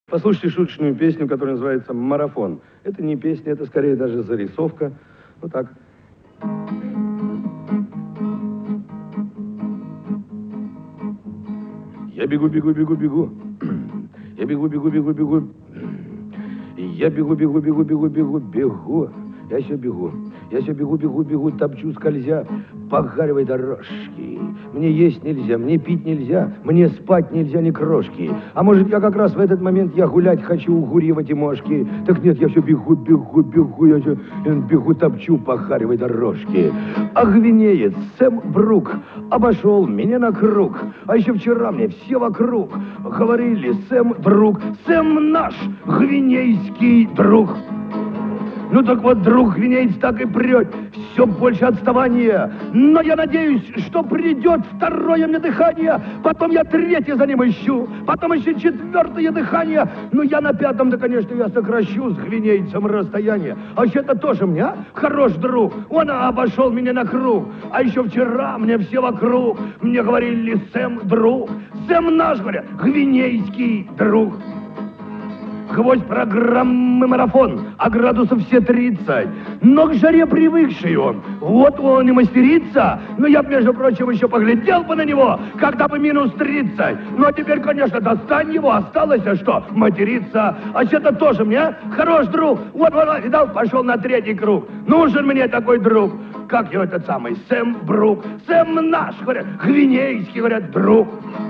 Послушайте шуточную песню, которая называется «Марафон». Это не песня, это скорее даже зарисовка. Вот так. Я бегу, бегу, бегу, бегу. Я бегу, бегу, бегу, бегу. Я бегу, бегу, бегу, бегу, бегу, бегу. Я еще бегу. Я все бегу, бегу, бегу, топчу, скользя по гаревой дорожке. Мне есть нельзя, мне пить нельзя, мне спать нельзя ни крошки. А может, я как раз в этот момент я гулять хочу у Гурьева Тимошки? Так нет, я все бегу, бегу, бегу, я все бегу, топчу по гаревой дорожке. А гвинеец Сэм Брук обошел меня на круг. А еще вчера мне все вокруг говорили: Сэм, друг, Сэм наш гвинейский друг. Ну так вот, друг гвинеец так и прет, все больше отставания. Но я надеюсь, что придет второе мне дыхание, потом я третье за ним ищу, потом еще четвертое дыхание. Ну я на пятом-то, конечно, я сокращу с гвинейцем расстояние. А еще это тоже мне, а? Хорош друг, он обошел меня на круг. А еще вчера мне все вокруг мне говорили: Сэм, друг, Сэм наш, говорят, гвинейский друг. Гвоздь программы «Марафон», а градусов все 30. Но к жаре привыкший он, вот он и мастерится. Но я, между прочим, еще поглядел бы на него, когда бы минус 30. Ну, а теперь, конечно, достань его, осталось, а что, материться. А это тоже мне, хорош друг. Вот, видал, пошел на третий круг. Нужен мне такой друг. Как его этот самый, Сэм Брук. Сэм наш, говорят, гвинейский, говорят, друг.